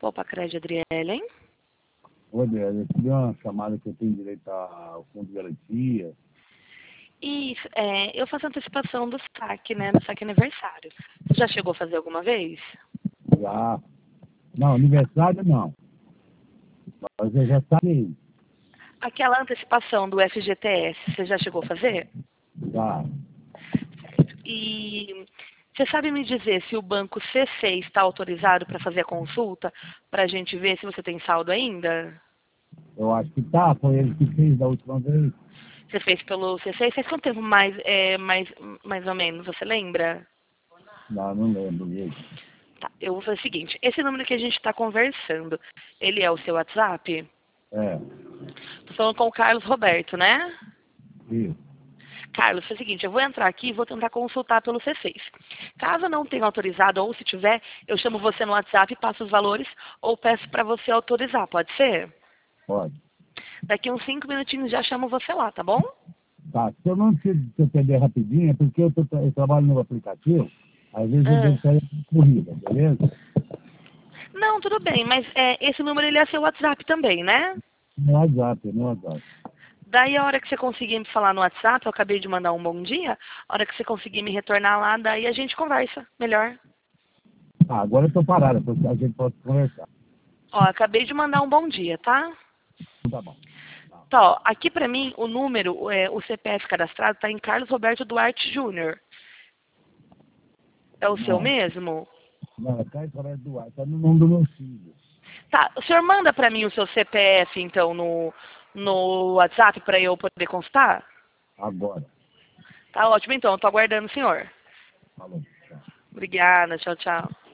Poupa Crédito, Adriele, hein? Ô, Adriano, eu recebi uma chamada que eu tenho direito ao fundo de garantia. E eu faço antecipação do saque, né? No saque aniversário. Você já chegou a fazer alguma vez? Já. Não, aniversário não. Mas eu já sabia. Aquela antecipação do FGTS, você já chegou a fazer? Já. E você sabe me dizer se o banco C6 está autorizado para fazer a consulta, para a gente ver se você tem saldo ainda? Eu acho que tá. Foi ele que fez da última vez. Você fez pelo C6? Faz quanto tempo mais ou menos, você lembra? Não lembro mesmo. Tá, eu vou fazer o seguinte, esse número que a gente está conversando, ele é o seu WhatsApp? É. Tô falando com o Carlos Roberto, né? Isso. Carlos, é o seguinte, eu vou entrar aqui e vou tentar consultar pelo C6. Caso não tenha autorizado, ou se tiver, eu chamo você no WhatsApp, passo os valores, ou peço para você autorizar, pode ser? Pode. Daqui uns 5 minutinhos já chamo você lá, tá bom? Tá. Se eu não te atender rapidinho, é porque eu trabalho no aplicativo. Às vezes eu Ah. devo sair corrida, beleza? Não, tudo bem, mas esse número ele é seu WhatsApp também, né? No WhatsApp, no WhatsApp. Daí a hora que você conseguir me falar no WhatsApp, eu acabei de mandar um bom dia, a hora que você conseguir me retornar lá, daí a gente conversa melhor. Ah, agora eu tô parada, porque a gente pode conversar. Ó, acabei de mandar um bom dia, tá? Tá bom. Tá, ó, aqui pra mim, o número, o CPF cadastrado tá em Carlos Roberto Duarte Júnior. É o seu Não, mesmo? não, é Caio Roberto Duarte, tá no nome do meu filho. Tá, o senhor manda pra mim o seu CPF, então, no WhatsApp pra eu poder constar? Agora. Tá ótimo, então, eu tô aguardando o senhor. Falou. Tchau. Obrigada, tchau, tchau.